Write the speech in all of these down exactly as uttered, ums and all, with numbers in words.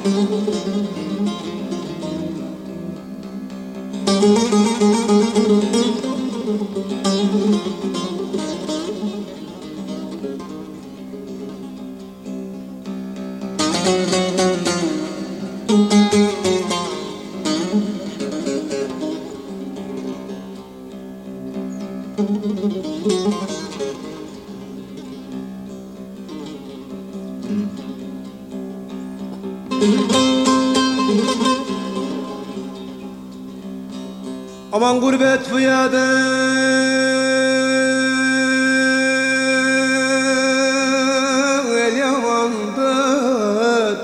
Aman gurbet bu yada el yamandır.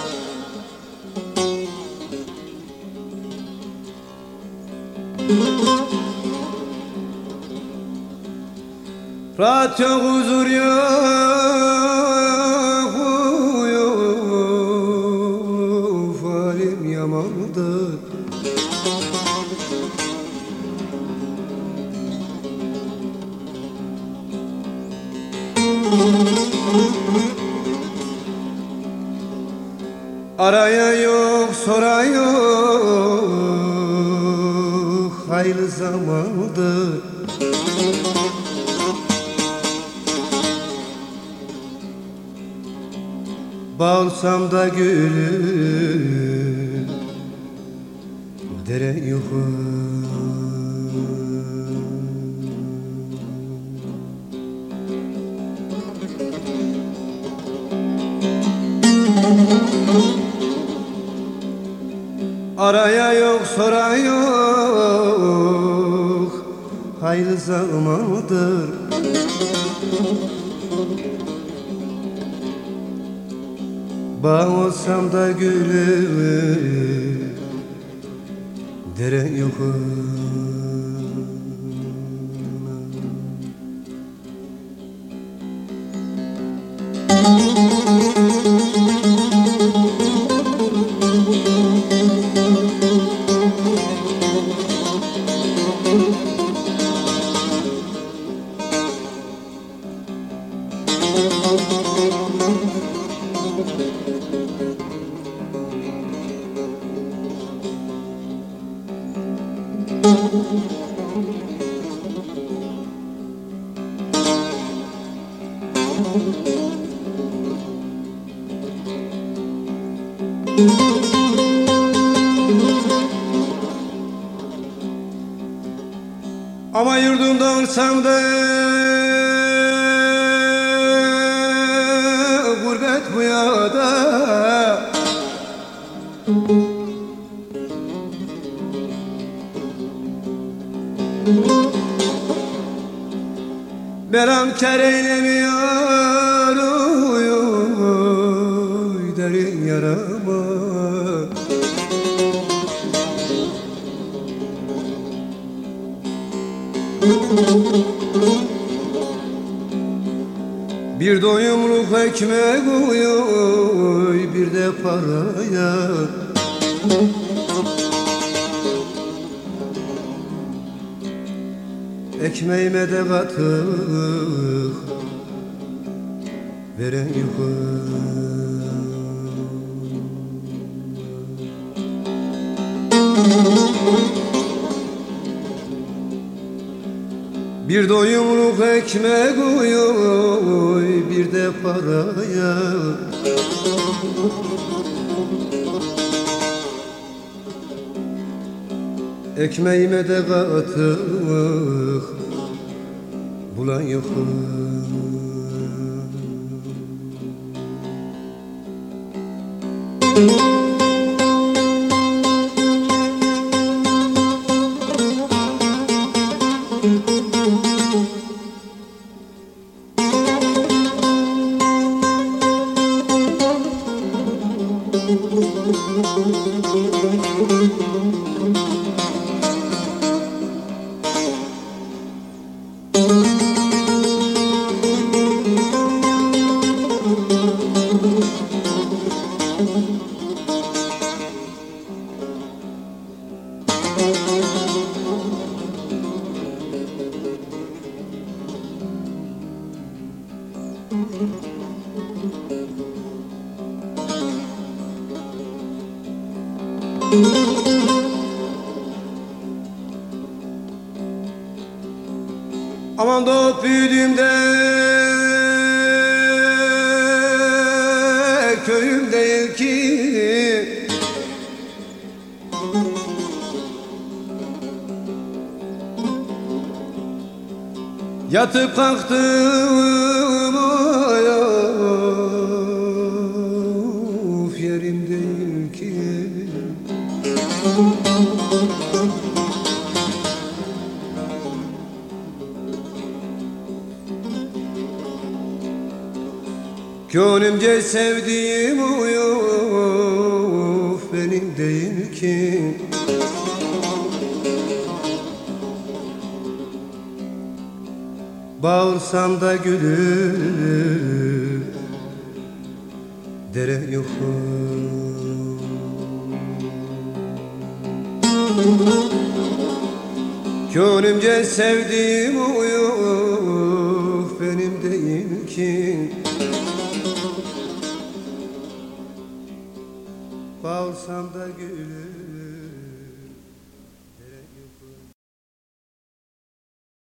Rahat yok, huzur yok, yok, halim yamandır. Araya yok, soran yok, hayırlı zamandır. Bağlsam da gülüm, dere yok. Araya yok, soran yok, hayırlı zamandır. Bağ olsam da gülüm, dere yok. Ama yurdumdan olsam da gurbet bu yada. Beram kar eylemiyor, oy, oy, derin yarama. Bir doyumluk ekmek oy, bir de paraya. Ekmeğime de katık veren yok. Bir doyumluk ekmek oy, bir de paraya. Ekmeğime de katık bulan yok. Aman doğup büyüdüğümde köyüm değil ki, yatıp kalktım of yerim değil ki. Gönlümce sevdiğim of benim değil ki. Bağırsam da gülür dere yok. Gönlümce sevdiğim of benim değil ki. Bağırsam da gülür